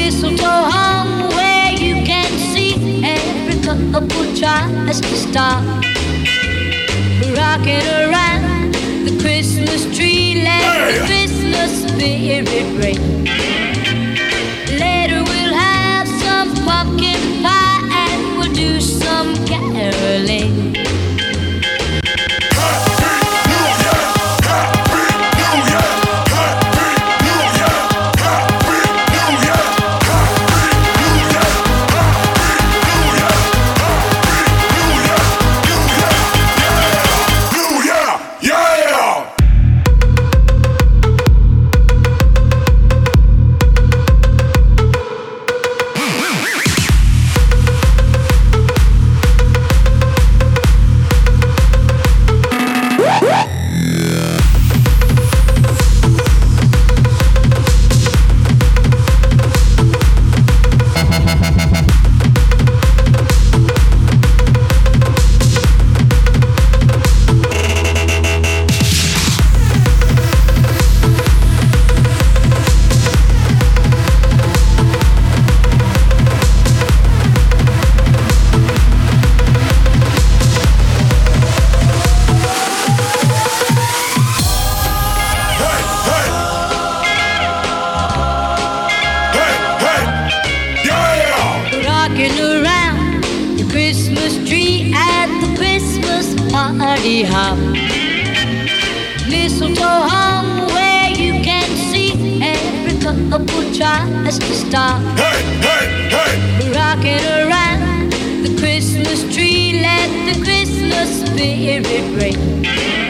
Mistletoe hung where you can see every couple tries to stop. Rocking around the Christmas tree, let the Christmas spirit ring. Later we'll have some pumpkin pie and we'll do some caroling. Party hop. Mistletoe hung where you can see every couple tries to stop. Hey, hey, hey! Rocking around the Christmas tree, let the Christmas spirit ring.